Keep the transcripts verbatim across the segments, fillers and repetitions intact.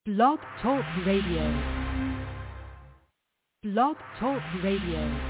Blog Talk Radio. Blog Talk Radio.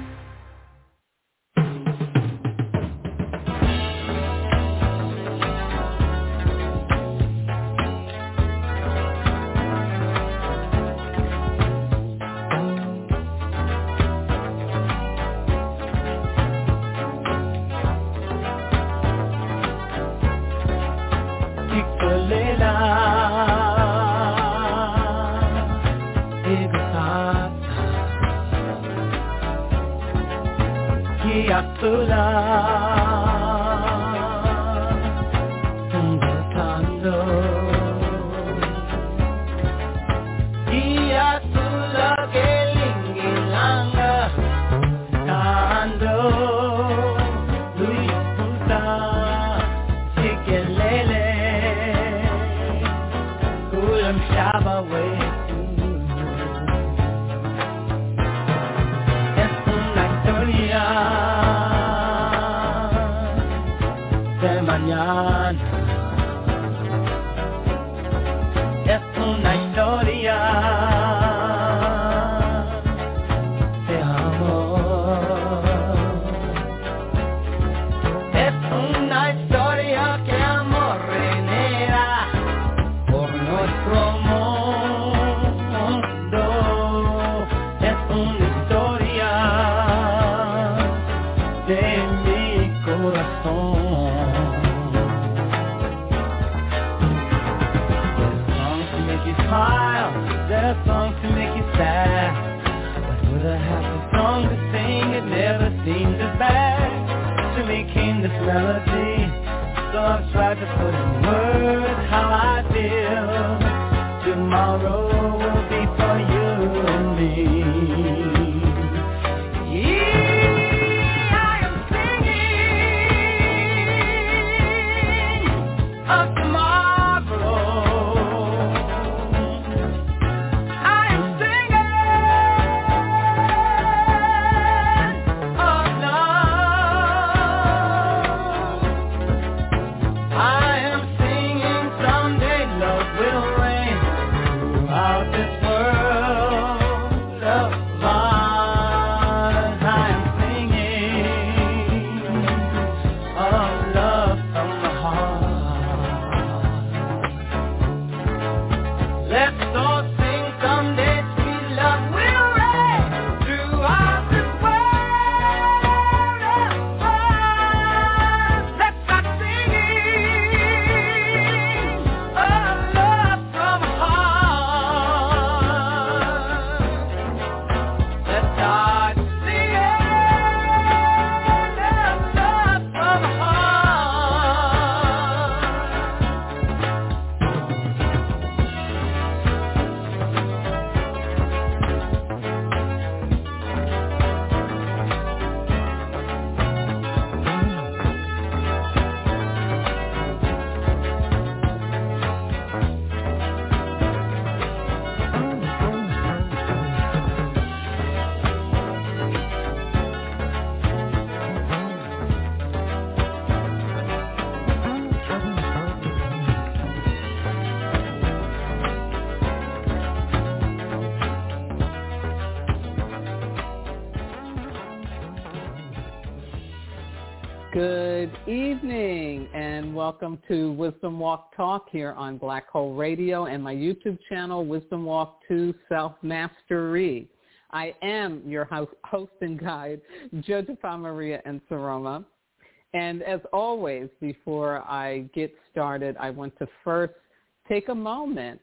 Good evening and welcome to Wisdom Walk Talk here on Black Hole Radio and my YouTube channel, Wisdom Walk to Self-Mastery. I am your host and guide, Josefa Maria Nsoroma. And as always, before I get started, I want to first take a moment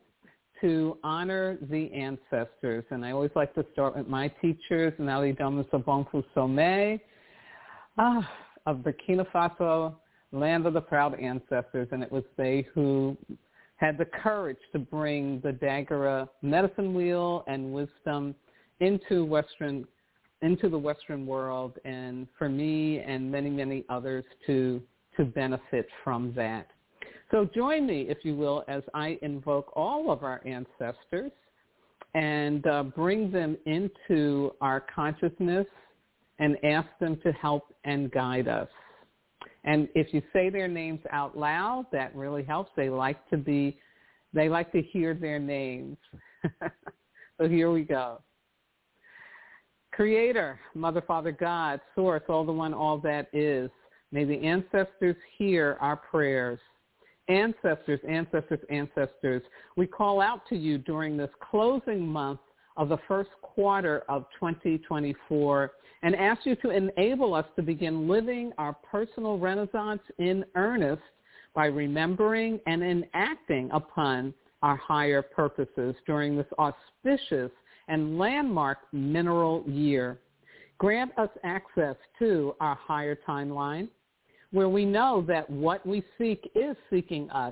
to honor the ancestors. And I always like to start with my teachers, Nali Domus Obonfu Somé. Ah, of Burkina Faso, land of the proud ancestors, and it was they who had the courage to bring the Dagara medicine wheel and wisdom into Western, into the Western world, and for me and many, many others to to benefit from that. So join me, if you will, as I invoke all of our ancestors and uh, bring them into our consciousness and ask them to help and guide us. And if you say their names out loud, that really helps. They like to be They like to hear their names. So here we go. Creator, Mother, Father, God, Source, all the one, all that is. May the ancestors hear our prayers. Ancestors, ancestors, ancestors, we call out to you during this closing month of the first quarter of twenty twenty-four and ask you to enable us to begin living our personal renaissance in earnest by remembering and enacting upon our higher purposes during this auspicious and landmark mineral year. Grant us access to our higher timeline, where we know that what we seek is seeking us.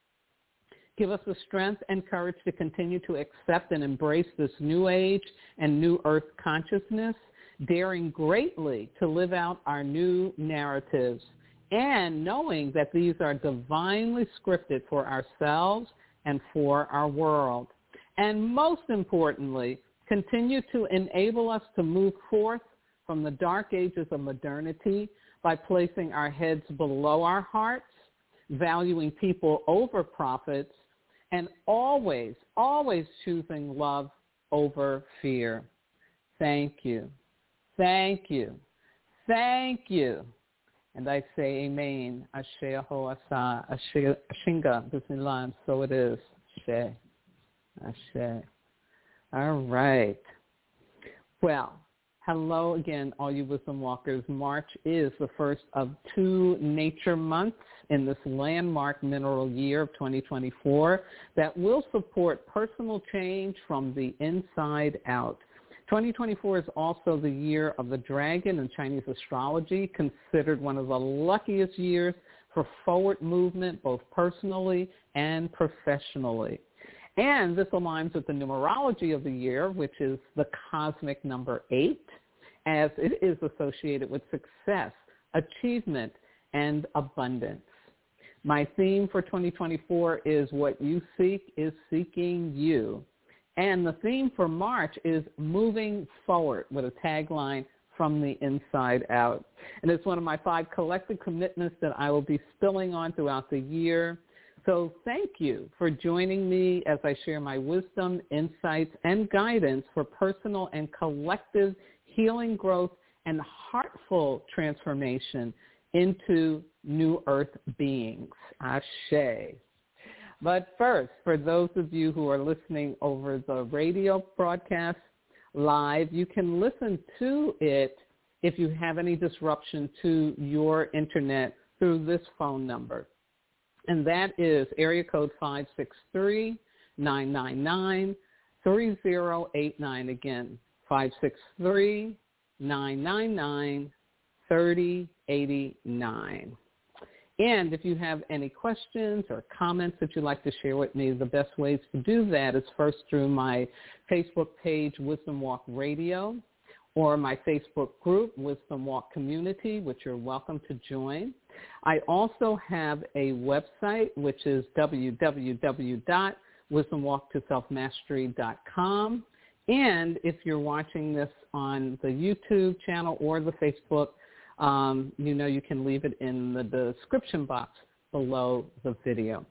Give us the strength and courage to continue to accept and embrace this new age and new earth consciousness, daring greatly to live out our new narratives, and knowing that these are divinely scripted for ourselves and for our world. And most importantly, continue to enable us to move forth from the dark ages of modernity by placing our heads below our hearts, valuing people over profits, and always, always choosing love over fear. Thank you. Thank you. Thank you. And I say amen. Ashe aho asa. Ashe ashinga. Bismillah. And so it is. Ashe. Ashe. All right. Well, hello again, all you wisdom walkers. March is the first of two nature months in this landmark mineral year of twenty twenty-four that will support personal change from the inside out. twenty twenty-four is also the year of the dragon in Chinese astrology, considered one of the luckiest years for forward movement, both personally and professionally. And this aligns with the numerology of the year, which is the cosmic number eight, as it is associated with success, achievement, and abundance. My theme for twenty twenty-four is what you seek is seeking you. And the theme for March is moving forward, with a tagline, from the inside out. And it's one of my five collective commitments that I will be spilling on throughout the year. So thank you for joining me as I share my wisdom, insights, and guidance for personal and collective healing, growth, and heartful transformation into new earth beings. Ashe. But first, for those of you who are listening over the radio broadcast live, you can listen to it if you have any disruption to your internet through this phone number. And that is area code five six three, nine nine nine, three zero eight nine. Again, five six three, nine nine nine, three zero eight nine. And if you have any questions or comments that you'd like to share with me, the best ways to do that is first through my Facebook page, Wisdom Walk Radio, or my Facebook group, Wisdom Walk Community, which you're welcome to join. I also have a website, which is w w w dot wisdom walk to self mastery dot com. And if you're watching this on the YouTube channel or the Facebook, um, you know you can leave it in the description box below the video.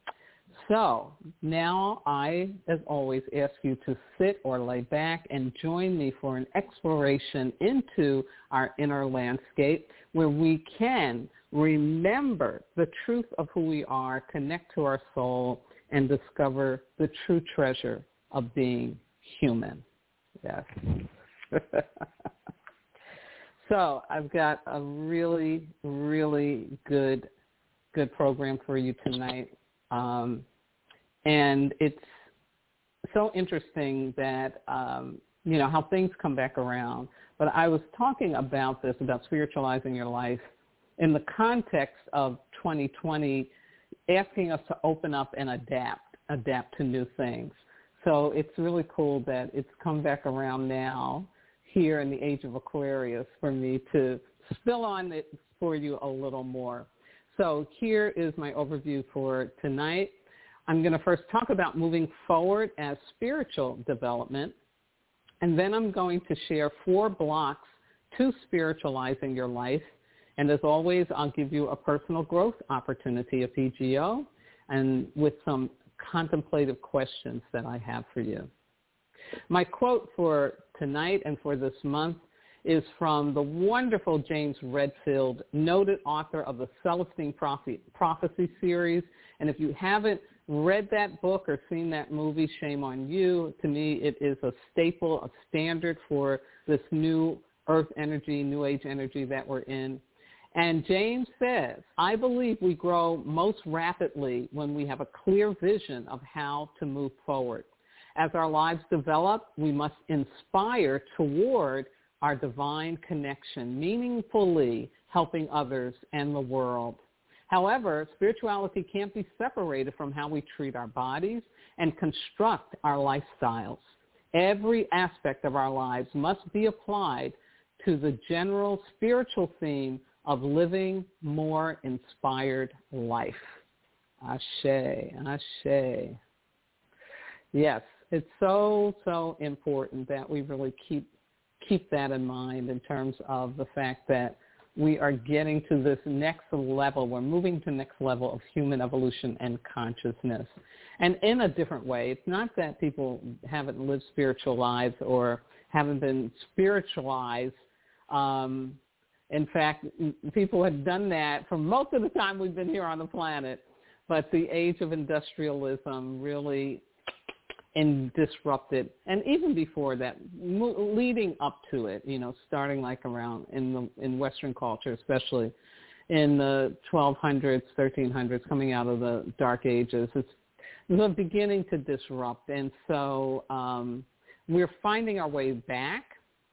So now I, as always, ask you to sit or lay back and join me for an exploration into our inner landscape where we can remember the truth of who we are, connect to our soul, and discover the true treasure of being human. Yes. So I've got a really, really good, good program for you tonight. Um, and it's so interesting that, um, you know, how things come back around. But I was talking about this, about spiritualizing your life, in the context of twenty twenty, asking us to open up and adapt, adapt to new things. So it's really cool that it's come back around now, here in the age of Aquarius, for me to spill on it for you a little more. So here is my overview for tonight. I'm going to first talk about moving forward as spiritual development, and then I'm going to share four blocks to spiritualizing your life. And as always, I'll give you a personal growth opportunity, a P G O, and with some contemplative questions that I have for you. My quote for tonight and for this month is from the wonderful James Redfield, noted author of the Celestine Prophecy series. And if you haven't read that book or seen that movie, shame on you. To me, it is a staple, a standard for this new earth energy, new age energy that we're in. And James says, I believe we grow most rapidly when we have a clear vision of how to move forward. As our lives develop, we must inspire toward our divine connection, meaningfully helping others and the world. However, spirituality can't be separated from how we treat our bodies and construct our lifestyles. Every aspect of our lives must be applied to the general spiritual theme of living more inspired life. Ashe, ashe. Yes, it's so, so important that we really keep keep that in mind in terms of the fact that we are getting to this next level. We're moving to the next level of human evolution and consciousness. And in a different way. It's not that people haven't lived spiritual lives or haven't been spiritualized. Um, in fact, people have done that for most of the time we've been here on the planet. But the age of industrialism really and disrupted, and even before that, mo- leading up to it, you know, starting like around in the in Western culture, especially in the twelve hundreds, thirteen hundreds, coming out of the Dark Ages, it's the beginning to disrupt, and so um, we're finding our way back,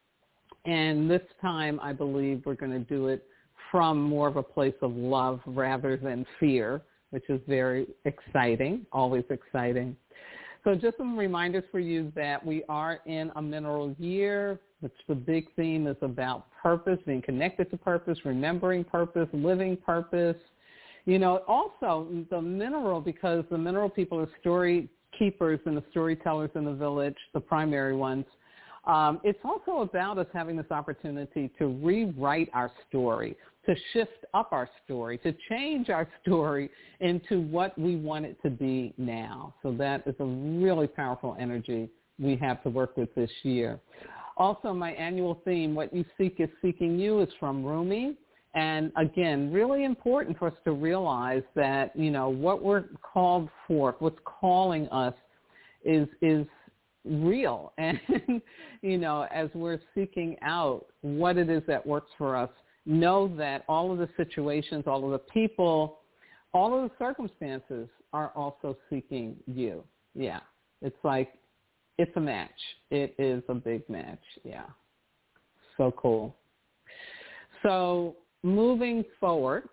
and this time I believe we're going to do it from more of a place of love rather than fear, which is very exciting, always exciting. So just some reminders for you that we are in a mineral year, which the big theme is about purpose, being connected to purpose, remembering purpose, living purpose. You know, also the mineral, because the mineral people are story keepers and the storytellers in the village, the primary ones. Um, it's also about us having this opportunity to rewrite our story, to shift up our story, to change our story into what we want it to be now. So that is a really powerful energy we have to work with this year. Also, my annual theme, What You Seek is Seeking You, is from Rumi. And again, really important for us to realize that, you know, what we're called for, what's calling us is is real. And, you know, as we're seeking out what it is that works for us, know that all of the situations, all of the people, all of the circumstances are also seeking you. Yeah. It's like, it's a match. It is a big match. Yeah. So cool. So moving forward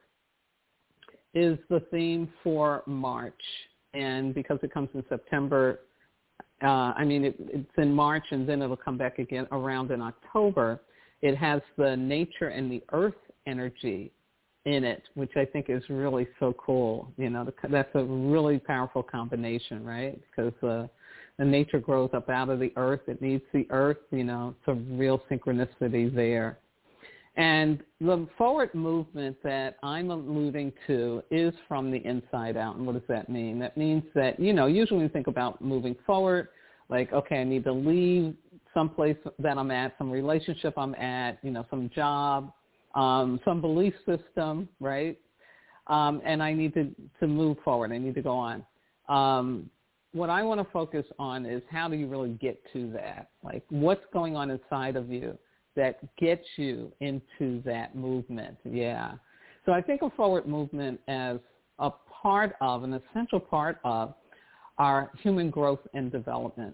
is the theme for March. And because it comes in September, Uh, I mean, it, it's in March, and then it'll come back again around in October. It has the nature and the earth energy in it, which I think is really so cool. You know, the, that's a really powerful combination, right? Because uh, the nature grows up out of the earth. It needs the earth. You know, it's a real synchronicity there. And the forward movement that I'm alluding to is from the inside out. And what does that mean? That means that, you know, usually we think about moving forward, like, okay, I need to leave someplace that I'm at, some relationship I'm at, you know, some job, um, some belief system, right? Um, and I need to, to move forward. I need to go on. Um, what I want to focus on is how do you really get to that? Like, what's going on inside of you that gets you into that movement? Yeah. So I think of forward movement as a part of, an essential part of our human growth and development.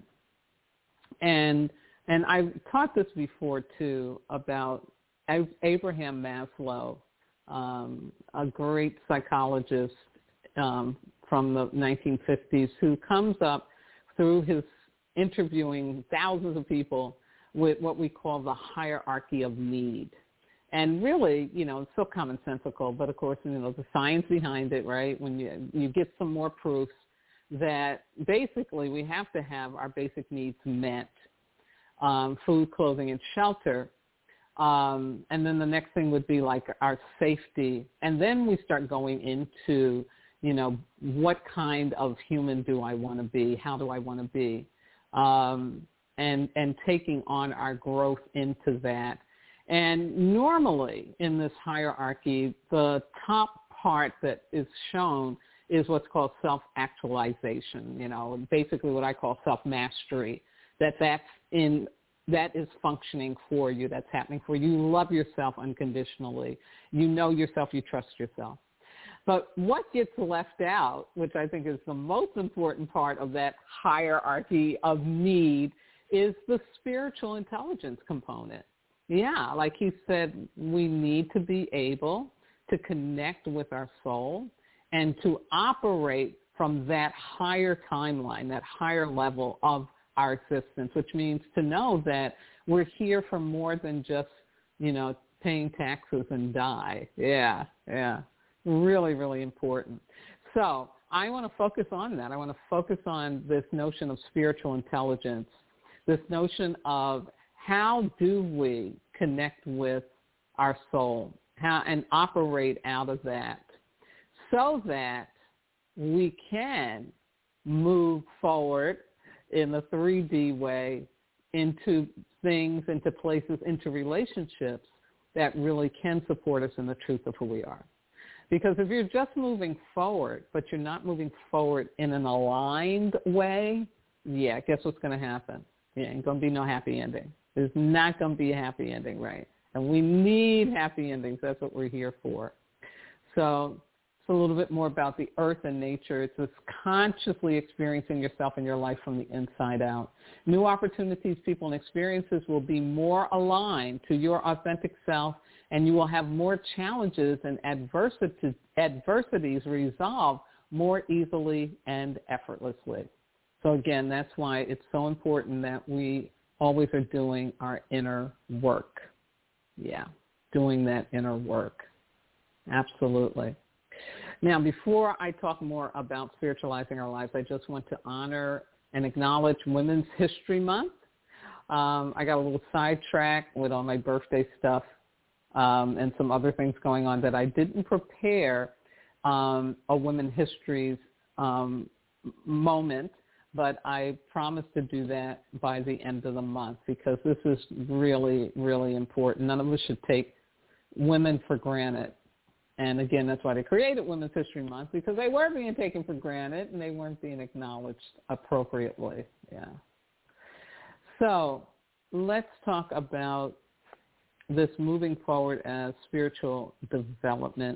And and I've taught this before too about Abraham Maslow, um, a great psychologist um, from the nineteen fifties, who comes up through his interviewing thousands of people with what we call the hierarchy of need. And really, you know, it's so commonsensical, but of course, you know, the science behind it, right? When you, you get some more proofs that basically we have to have our basic needs met, um, food, clothing, and shelter. Um, and then the next thing would be like our safety. And then we start going into, you know, what kind of human do I want to be? How do I want to be? Um, and, and taking on our growth into that. And normally in this hierarchy, the top part that is shown is what's called self-actualization, you know, basically what I call self-mastery, that that's in, that is functioning for you, that's happening for you. You love yourself unconditionally. You know yourself, you trust yourself. But what gets left out, which I think is the most important part of that hierarchy of need, is the spiritual intelligence component. Yeah, like he said, we need to be able to connect with our soul and to operate from that higher timeline, that higher level of our existence, which means to know that we're here for more than just, you know, paying taxes and die. Yeah, yeah. Really, really important. So I want to focus on that. I want to focus on this notion of spiritual intelligence, this notion of how do we connect with our soul, how and operate out of that so that we can move forward in the three D way into things, into places, into relationships that really can support us in the truth of who we are. Because if you're just moving forward, but you're not moving forward in an aligned way, yeah, guess what's going to happen? Yeah, ain't going to be no happy ending. There's not going to be a happy ending, right? And we need happy endings. That's what we're here for. So it's a little bit more about the earth and nature. It's this consciously experiencing yourself and your life from the inside out. New opportunities, people, and experiences will be more aligned to your authentic self, and you will have more challenges and adversities, adversities resolved more easily and effortlessly. So again, that's why it's so important that we always are doing our inner work. Yeah, doing that inner work. Absolutely. Now, before I talk more about spiritualizing our lives, I just want to honor and acknowledge Women's History Month. Um, I got a little sidetracked with all my birthday stuff um, and some other things going on that I didn't prepare um, a Women's History's um, moment, but I promise to do that by the end of the month because this is really, really important. None of us should take women for granted. And again, that's why they created Women's History Month, because they were being taken for granted and they weren't being acknowledged appropriately. Yeah. So let's talk about this moving forward as spiritual development.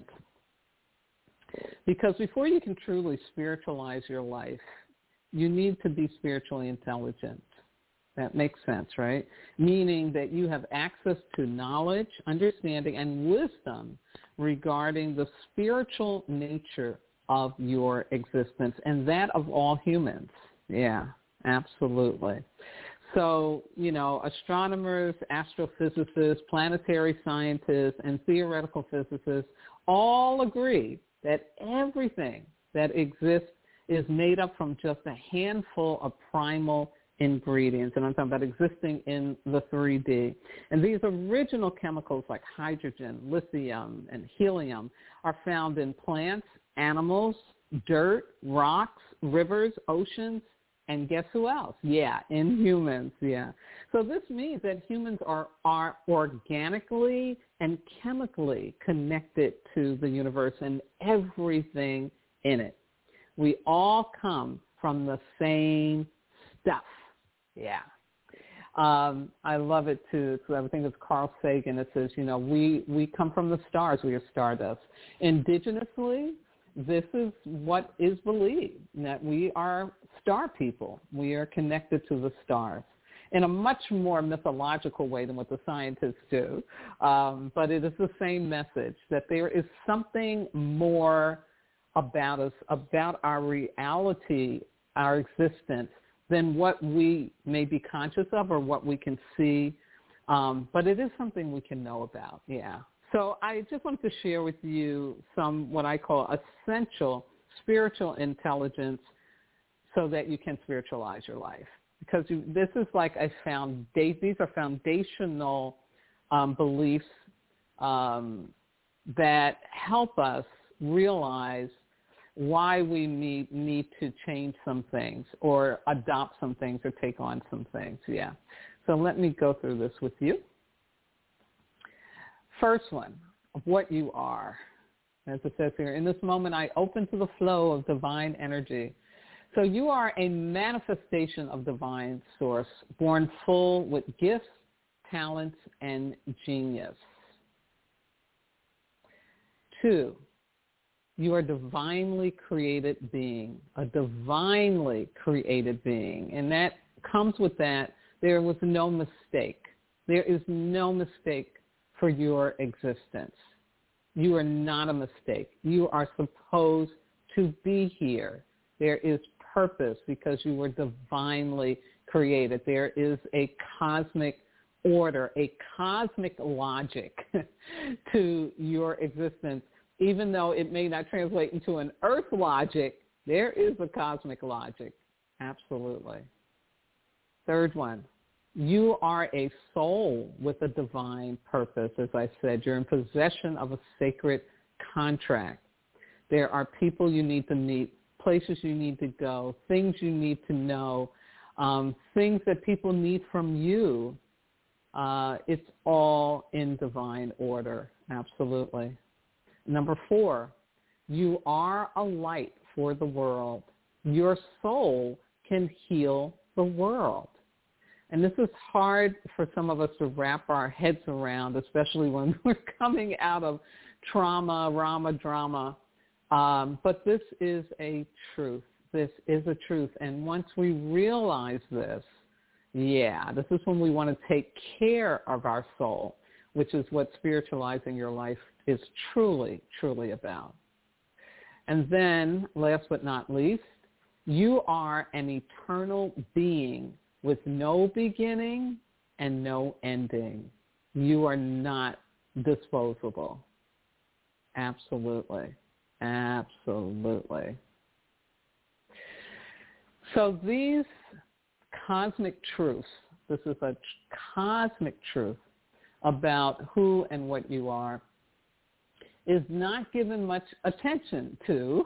Because before you can truly spiritualize your life, you need to be spiritually intelligent. That makes sense, right? Meaning that you have access to knowledge, understanding, and wisdom regarding the spiritual nature of your existence and that of all humans. Yeah, absolutely. So, you know, astronomers, astrophysicists, planetary scientists, and theoretical physicists all agree that everything that exists is made up from just a handful of primal ingredients, and I'm talking about existing in the three D. And these original chemicals like hydrogen, lithium, and helium are found in plants, animals, dirt, rocks, rivers, oceans, and guess who else? Yeah, in humans, yeah. So this means that humans are, are organically and chemically connected to the universe and everything in it. We all come from the same stuff. Yeah. Um, I love it, too. So I think it's Carl Sagan. It says, you know, we, we come from the stars. We are stardust. Indigenously, this is what is believed, that we are star people. We are connected to the stars in a much more mythological way than what the scientists do. Um, but it is the same message, that there is something more about us, about our reality, our existence, than what we may be conscious of or what we can see. Um, but it is something we can know about, yeah. So I just wanted to share with you some what I call essential spiritual intelligence so that you can spiritualize your life. Because you, this is like a found, these are foundational um, beliefs um, that help us realize why we need, need to change some things or adopt some things or take on some things. Yeah. So let me go through this with you. First one, what you are. As it says here, in this moment, I open to the flow of divine energy. So you are a manifestation of divine source, born full with gifts, talents, and genius. Two, you are a divinely created being, a divinely created being. And that comes with that, there was no mistake. There is no mistake for your existence. You are not a mistake. You are supposed to be here. There is purpose because you were divinely created. There is a cosmic order, a cosmic logic to your existence. Even though it may not translate into an earth logic, there is a cosmic logic. Absolutely. Third one, you are a soul with a divine purpose. As I said, you're in possession of a sacred contract. There are people you need to meet, places you need to go, things you need to know, um, things that people need from you. Uh, it's all in divine order. Absolutely. Number four, you are a light for the world. Your soul can heal the world. And this is hard for some of us to wrap our heads around, especially when we're coming out of trauma, rama, drama. Um, but this is a truth. This is a truth. And once we realize this, yeah, this is when we want to take care of our soul, which is what spiritualizing your life is truly, truly about. And then, last but not least, you are an eternal being with no beginning and no ending. You are not disposable. Absolutely. Absolutely. So these cosmic truths, this is a cosmic truth about who and what you are, is not given much attention to,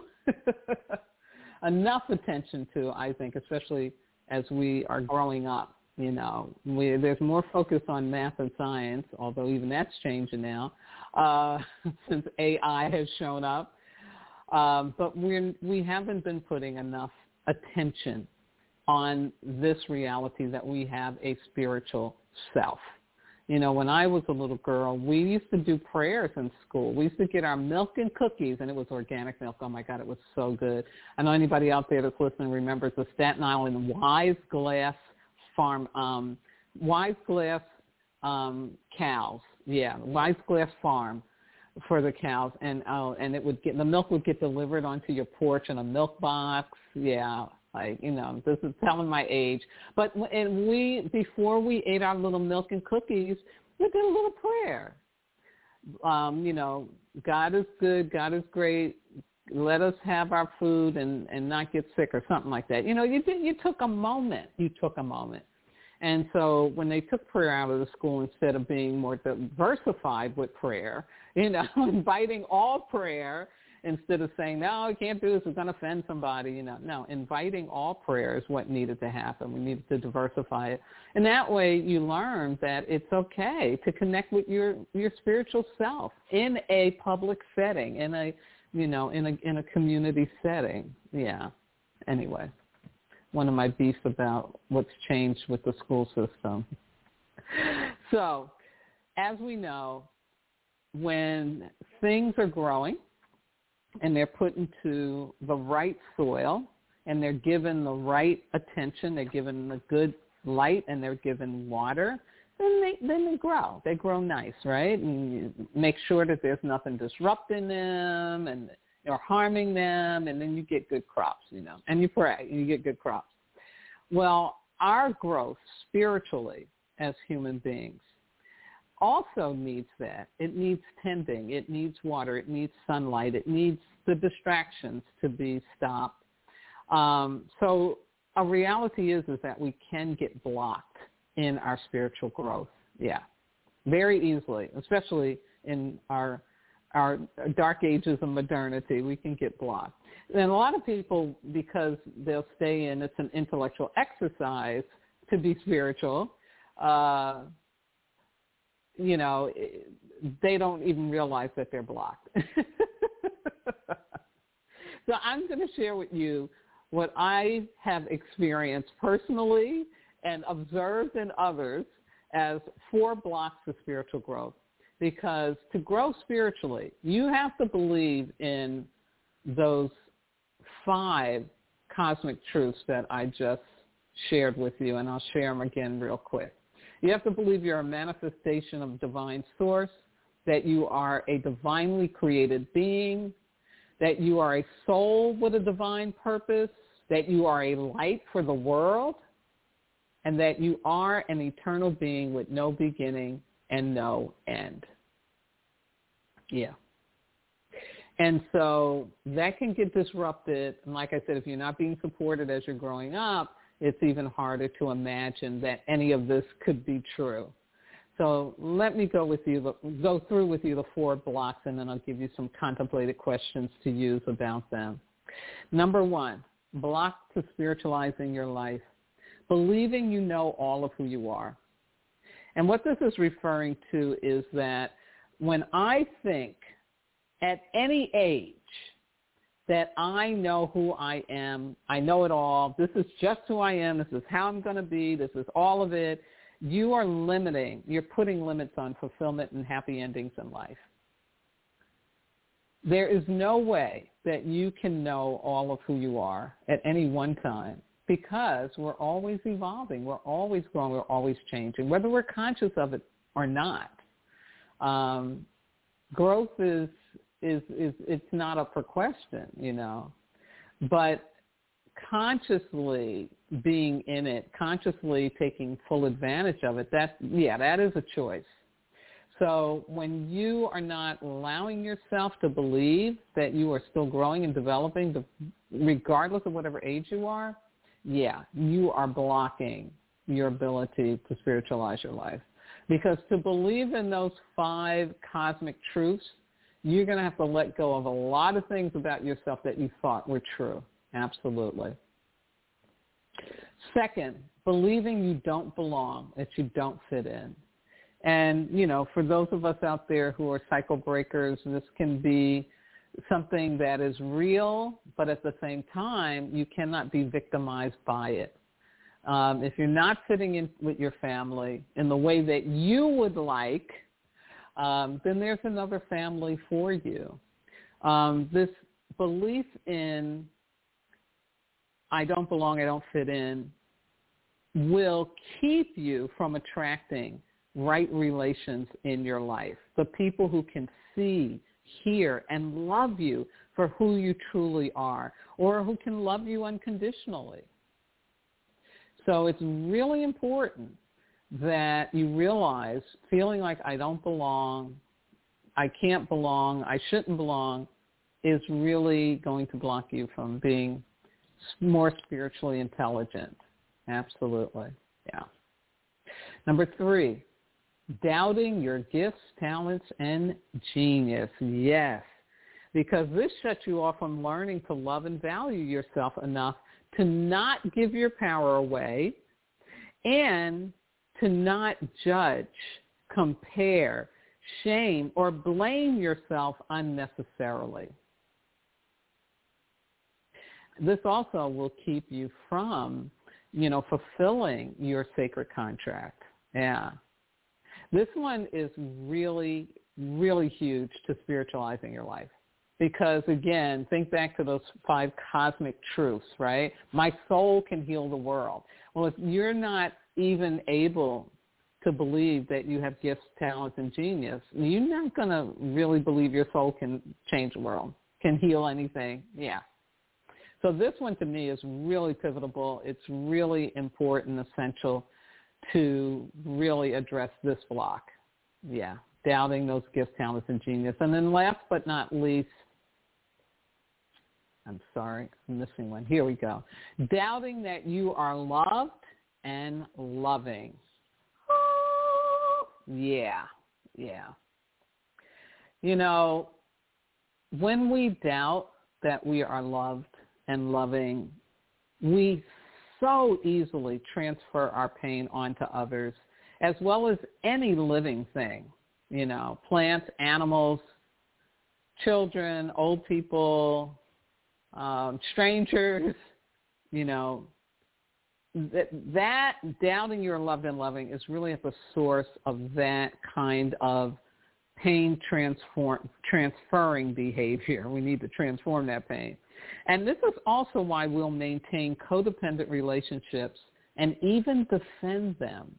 enough attention to, I think, especially as we are growing up. You know, we, there's more focus on math and science, although even that's changing now uh, since A I has shown up. Um, but we're, we haven't been putting enough attention on this reality that we have a spiritual self. You know, when I was a little girl, we used to do prayers in school. We used to get our milk and cookies, and it was organic milk. Oh, my God, it was so good. I know anybody out there that's listening remembers the Staten Island Wise Glass Farm, um, Wise Glass um, cows. Yeah, Wise Glass Farm for the cows. And uh, and it would get, the milk would get delivered onto your porch in a milk box. Yeah. Like, you know, this is telling my age. But and we, before we ate our little milk and cookies, we did a little prayer. Um, you know, God is good, God is great. Let us have our food and, and not get sick or something like that. You know, you did, you took a moment. You took a moment. And so when they took prayer out of the school, instead of being more diversified with prayer, you know, inviting all prayer, instead of saying, no, you can't do this, it's going to offend somebody, you know. No, inviting all prayer is what needed to happen. We needed to diversify it. And that way you learn that it's okay to connect with your, your spiritual self in a public setting, in a, you know, in a, in a community setting. Yeah. Anyway, one of my beefs about what's changed with the school system. So, as we know, when things are growing, and they're put into the right soil, and they're given the right attention, they're given the good light, and they're given water, then they then they grow. They grow nice, right? And you make sure that there's nothing disrupting them and or harming them, and then you get good crops, you know. And you pray, and you get good crops. Well, our growth spiritually as human beings also needs that. It needs tending. It needs water. It needs sunlight. It needs the distractions to be stopped. Um, so a reality is, is that we can get blocked in our spiritual growth. Yeah, very easily, especially in our our dark ages of modernity, we can get blocked. And a lot of people, because they'll stay in, it's an intellectual exercise to be spiritual, uh, you know, they don't even realize that they're blocked. So I'm going to share with you what I have experienced personally and observed in others as four blocks of spiritual growth. Because to grow spiritually, you have to believe in those five cosmic truths that I just shared with you, and I'll share them again real quick. You have to believe you're a manifestation of divine source, that you are a divinely created being, that you are a soul with a divine purpose, that you are a light for the world, and that you are an eternal being with no beginning and no end. Yeah. And so that can get disrupted. And like I said, if you're not being supported as you're growing up, it's even harder to imagine that any of this could be true. So let me go with you, go through with you the four blocks, and then I'll give you some contemplated questions to use about them. Number one, block to spiritualizing your life, believing you know all of who you are. And what this is referring to is that when I think at any age that I know who I am, I know it all, this is just who I am, this is how I'm going to be, this is all of it, you are limiting, you're putting limits on fulfillment and happy endings in life. There is no way that you can know all of who you are at any one time, because we're always evolving, we're always growing, we're always changing, whether we're conscious of it or not. Um, growth is, is, is, it's not up for question, you know, but consciously being in it, consciously taking full advantage of it, that, yeah, that is a choice. So when you are not allowing yourself to believe that you are still growing and developing, regardless of whatever age you are, yeah, you are blocking your ability to spiritualize your life. Because to believe in those five cosmic truths, you're going to have to let go of a lot of things about yourself that you thought were true. Absolutely. Second, believing you don't belong, that you don't fit in. And, you know, for those of us out there who are cycle breakers, this can be something that is real, but at the same time, you cannot be victimized by it. Um, if you're not fitting in with your family in the way that you would like, um, then there's another family for you. Um, this belief in I don't belong, I don't fit in, will keep you from attracting right relations in your life, the people who can see, hear, and love you for who you truly are, or who can love you unconditionally. So it's really important that you realize feeling like I don't belong, I can't belong, I shouldn't belong, is really going to block you from being more spiritually intelligent. Absolutely. Yeah. Number three, doubting your gifts, talents, and genius. Yes. Because this shuts you off from learning to love and value yourself enough to not give your power away and to not judge, compare, shame, or blame yourself unnecessarily. This also will keep you from, you know, fulfilling your sacred contract. Yeah. This one is really, really huge to spiritualizing your life. Because, again, think back to those five cosmic truths, right? My soul can heal the world. Well, if you're not even able to believe that you have gifts, talents, and genius, you're not going to really believe your soul can change the world, can heal anything. Yeah. So this one to me is really pivotal. It's really important, essential to really address this block. Yeah, doubting those gifts, talents, and genius. And then last but not least, I'm sorry, I'm missing one. Here we go. Doubting that you are loved and loving. Yeah, yeah. You know, when we doubt that we are loved and loving, we so easily transfer our pain onto others, as well as any living thing, you know, plants, animals, children, old people, um, strangers, you know. That, that doubting you're loved and loving is really at the source of that kind of pain transform, transferring behavior. We need to transform that pain. And this is also why we'll maintain codependent relationships and even defend them.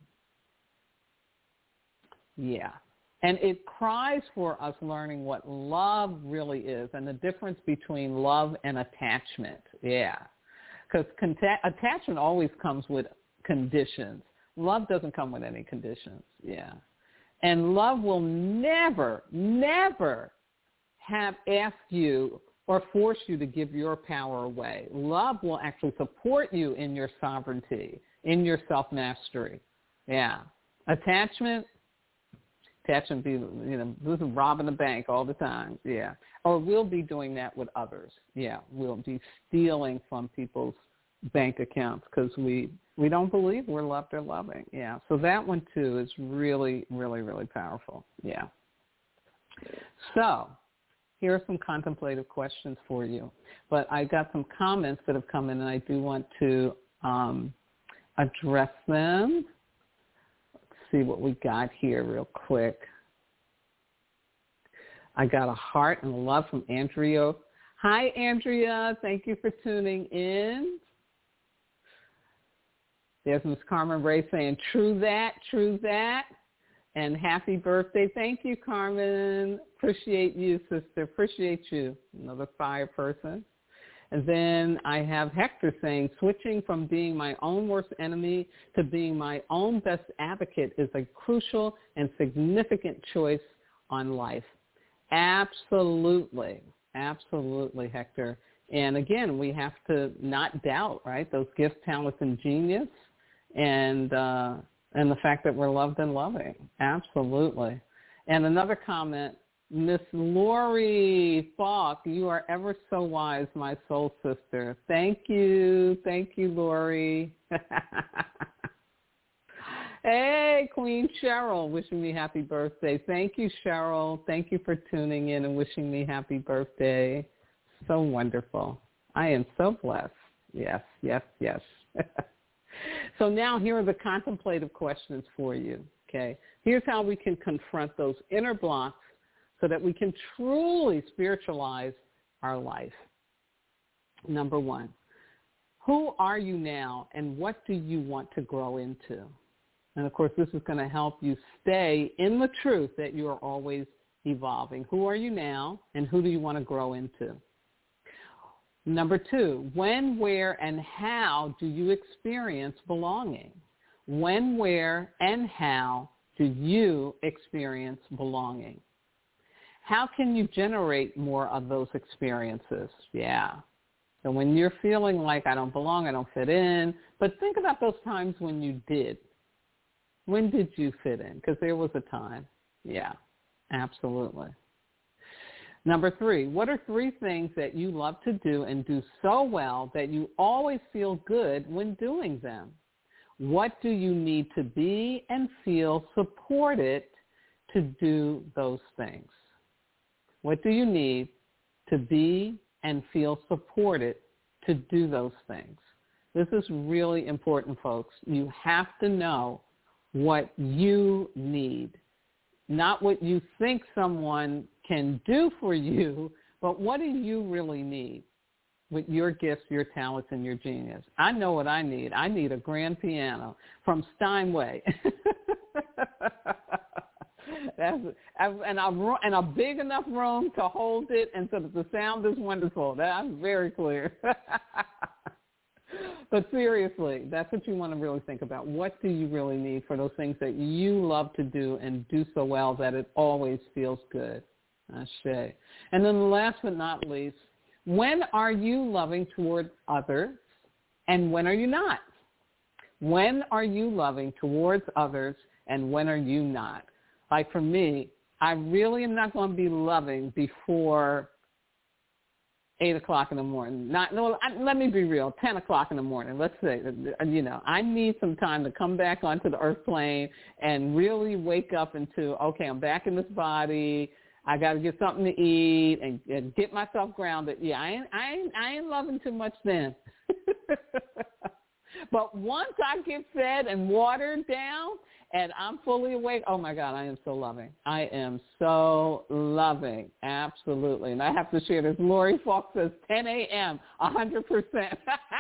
Yeah. And it cries for us learning what love really is and the difference between love and attachment. Yeah. Because conta- attachment always comes with conditions. Love doesn't come with any conditions. Yeah. And love will never, never have asked you or force you to give your power away. Love will actually support you in your sovereignty, in your self-mastery. Yeah. Attachment, attachment be, you know, this is robbing the bank all the time. Yeah. Or we'll be doing that with others. Yeah. We'll be stealing from people's bank accounts because we, we don't believe we're loved or loving. Yeah. So that one too is really, really, really powerful. Yeah. So here are some contemplative questions for you. But I got some comments that have come in and I do want to um, address them. Let's see what we got here real quick. I got a heart and love from Andrea. Hi, Andrea. Thank you for tuning in. There's Miss Carmen Ray saying, true that, true that. And happy birthday. Thank you, Carmen. Appreciate you, sister. Appreciate you. Another fire person. And then I have Hector saying, switching from being my own worst enemy to being my own best advocate is a crucial and significant choice on life. Absolutely. Absolutely, Hector. And again, we have to not doubt, right, those gifts, talents, and genius, and uh, and the fact that we're loved and loving. Absolutely. And another comment, Miss Lori Falk, you are ever so wise, my soul sister. Thank you. Thank you, Lori. Hey, Queen Cheryl, wishing me happy birthday. Thank you, Cheryl. Thank you for tuning in and wishing me happy birthday. So wonderful. I am so blessed. Yes, yes, yes. So now here are the contemplative questions for you, okay? Here's how we can confront those inner blocks so that we can truly spiritualize our life. Number one, who are you now and what do you want to grow into? And, of course, this is going to help you stay in the truth that you are always evolving. Who are you now and who do you want to grow into? Number two, when, where, and how do you experience belonging? When, where, and how do you experience belonging? How can you generate more of those experiences? Yeah. So when you're feeling like I don't belong, I don't fit in, but think about those times when you did. When did you fit in? Because there was a time. Yeah, absolutely. Number three, what are three things that you love to do and do so well that you always feel good when doing them? What do you need to be and feel supported to do those things? What do you need to be and feel supported to do those things? This is really important, folks. You have to know what you need, not what you think someone can do for you, but what do you really need with your gifts, your talents, and your genius? I know what I need. I need a grand piano from Steinway. That's, and, a, and a big enough room to hold it and so that the sound is wonderful. That's very clear. But seriously, that's what you want to really think about. What do you really need for those things that you love to do and do so well that it always feels good? Ashe. And then last but not least, when are you loving toward others and when are you not? When are you loving towards others and when are you not? Like for me, I really am not going to be loving before eight o'clock in the morning. Not, no, I, let me be real, ten o'clock in the morning. Let's say, you know, I need some time to come back onto the earth plane and really wake up into, okay, I'm back in this body. I got to get something to eat and, and get myself grounded. Yeah, I ain't, I ain't, I ain't loving too much then. But once I get fed and watered down and I'm fully awake, oh, my God, I am so loving. I am so loving, absolutely. And I have to share this. Lori Falk says ten a.m., one hundred percent.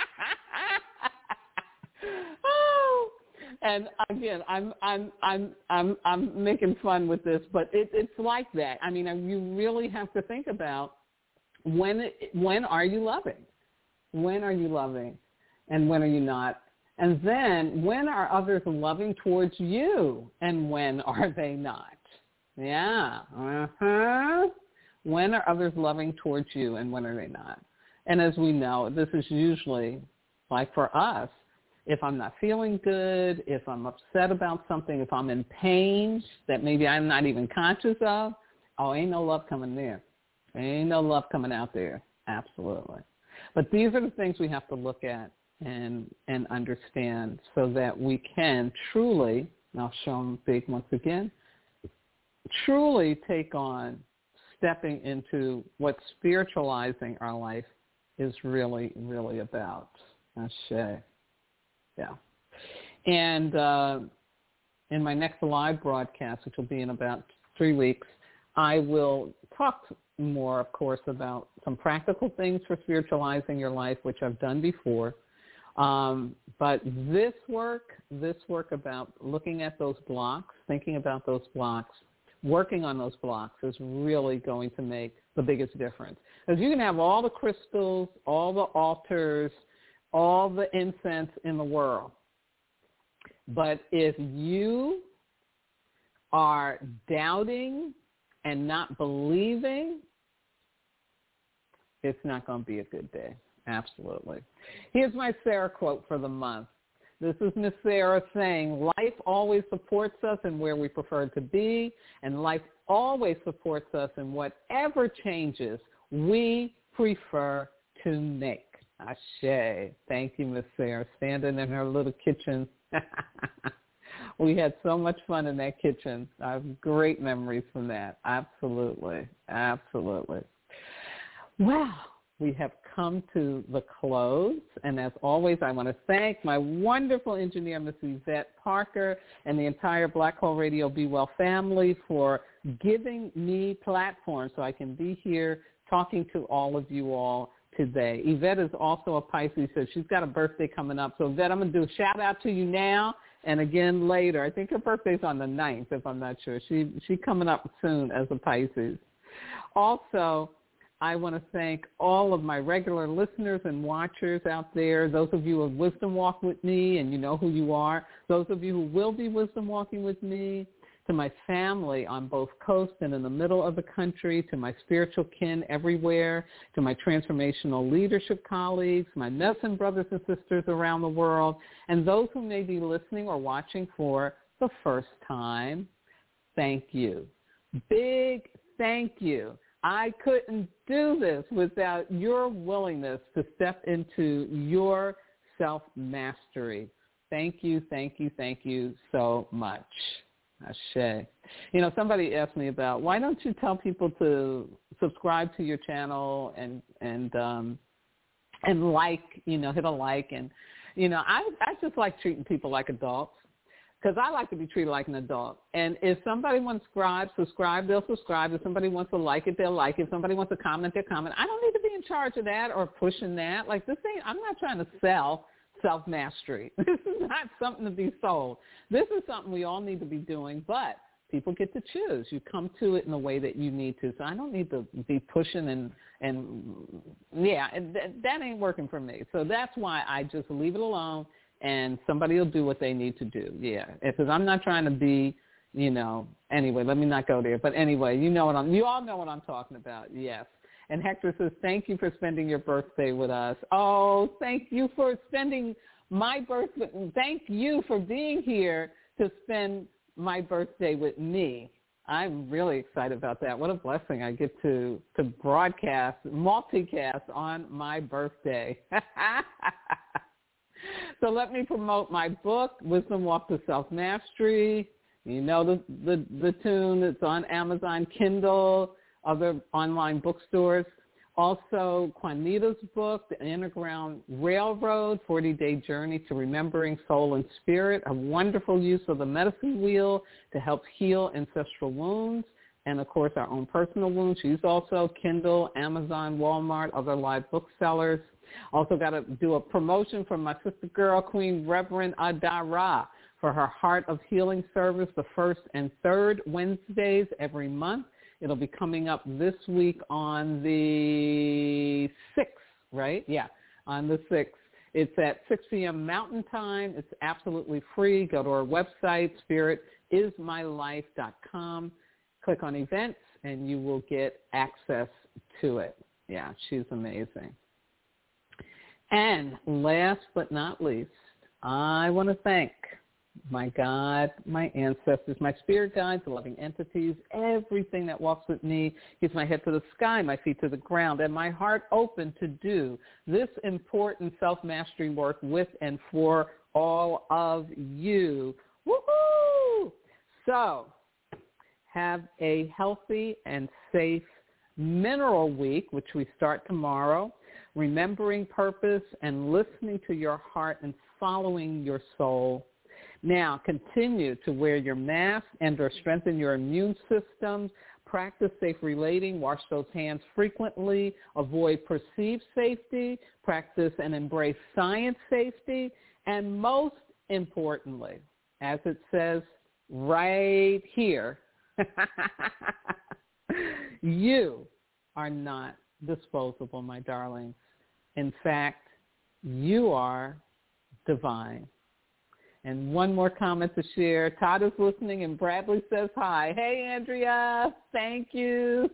Oh, and again, I'm I'm I'm I'm I'm making fun with this, but it, it's like that. I mean, you really have to think about when when are you loving? When are you loving? And when are you not? And then when are others loving towards you? And when are they not? Yeah. Uh-huh. When are others loving towards you and when are they not? And as we know, this is usually, like for us, if I'm not feeling good, if I'm upset about something, if I'm in pain that maybe I'm not even conscious of, oh, ain't no love coming there. Ain't no love coming out there. Absolutely. But these are the things we have to look at and and understand so that we can truly, and I'll show them big once again, truly take on stepping into what spiritualizing our life is really, really about. Ashe. Yeah. And uh, in my next live broadcast, which will be in about three weeks, I will talk more, of course, about some practical things for spiritualizing your life, which I've done before. Um, but this work, this work about looking at those blocks, thinking about those blocks, working on those blocks is really going to make the biggest difference. Because you can have all the crystals, all the altars, all the incense in the world. But if you are doubting and not believing, it's not going to be a good day. Absolutely. Here's my Sarah quote for the month. This is Miss Sarah saying, life always supports us in where we prefer to be, and life always supports us in whatever changes we prefer to make. Ashe. Thank you, Miss Sarah. Standing in her little kitchen. We had so much fun in that kitchen. I have great memories from that. Absolutely. Absolutely. Wow. We have come to the close, and as always, I want to thank my wonderful engineer, Miss Yvette Parker, and the entire Black Hole Radio Be Well family for giving me platform so I can be here talking to all of you all today. Yvette is also a Pisces, so she's got a birthday coming up. So, Yvette, I'm going to do a shout-out to you now and again later. I think her birthday's on the ninth, if I'm not sure. She She's coming up soon as a Pisces. Also, I want to thank all of my regular listeners and watchers out there, those of you who have Wisdom Walk with me, and you know who you are, those of you who will be Wisdom Walking with me, to my family on both coasts and in the middle of the country, to my spiritual kin everywhere, to my transformational leadership colleagues, my medicine brothers and sisters around the world, and those who may be listening or watching for the first time, thank you. Big thank you. I couldn't do this without your willingness to step into your self-mastery. Thank you, thank you, thank you so much. Ashe. You know, somebody asked me about, why don't you tell people to subscribe to your channel and and um, and like, you know, hit a like. And, you know, I, I just like treating people like adults. Because I like to be treated like an adult. And if somebody wants to subscribe, subscribe, they'll subscribe. If somebody wants to like it, they'll like it. If somebody wants to comment, they'll comment. I don't need to be in charge of that or pushing that. Like this thing, I'm not trying to sell self-mastery. This is not something to be sold. This is something we all need to be doing, but people get to choose. You come to it in the way that you need to. So I don't need to be pushing and, and yeah, that, that ain't working for me. So that's why I just leave it alone. And somebody will do what they need to do. Yeah, because I'm not trying to be, you know. Anyway, let me not go there. But anyway, you know what I'm. You all know what I'm talking about. Yes. And Hector says, "Thank you for spending your birthday with us." Oh, thank you for spending my birthday. Thank you for being here to spend my birthday with me. I'm really excited about that. What a blessing I get to, to broadcast, multicast on my birthday. So let me promote my book, Wisdom Walk to Self-Mastery. You know the, the, the tune. It's on Amazon, Kindle, other online bookstores. Also, Juanita's book, The Underground Railroad, forty-day Journey to Remembering Soul and Spirit, a wonderful use of the medicine wheel to help heal ancestral wounds, and, of course, our own personal wounds. She's also Kindle, Amazon, Walmart, other live booksellers. Also got to do a promotion for my sister girl, Queen Reverend Adara, for her Heart of Healing service the first and third Wednesdays every month. It'll be coming up this week on the sixth, right? Yeah, on the sixth. It's at six p.m. Mountain Time. It's absolutely free. Go to our website, spirit is my life dot com. Click on events, and you will get access to it. Yeah, she's amazing. And last but not least, I want to thank my God, my ancestors, my spirit guides, the loving entities, everything that walks with me, keeps my head to the sky, my feet to the ground, and my heart open to do this important self-mastery work with and for all of you. Woohoo! So, have a healthy and safe mineral week, which we start tomorrow, remembering purpose and listening to your heart and following your soul. Now, continue to wear your mask and or strengthen your immune system. Practice safe relating. Wash those hands frequently. Avoid perceived safety. Practice and embrace science safety. And most importantly, as it says right here, you are not disposable, my darlings. In fact, you are divine. And one more comment to share. Todd is listening, and Bradley says hi. Hey, Andrea. Thank you.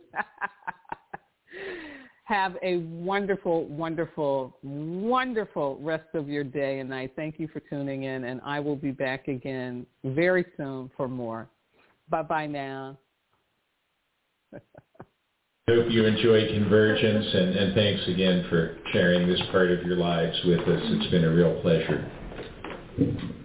Have a wonderful, wonderful, wonderful rest of your day and night. Thank you for tuning in, and I will be back again very soon for more. Bye-bye now. I hope you enjoyed Convergence, and, and thanks again for sharing this part of your lives with us. It's been a real pleasure.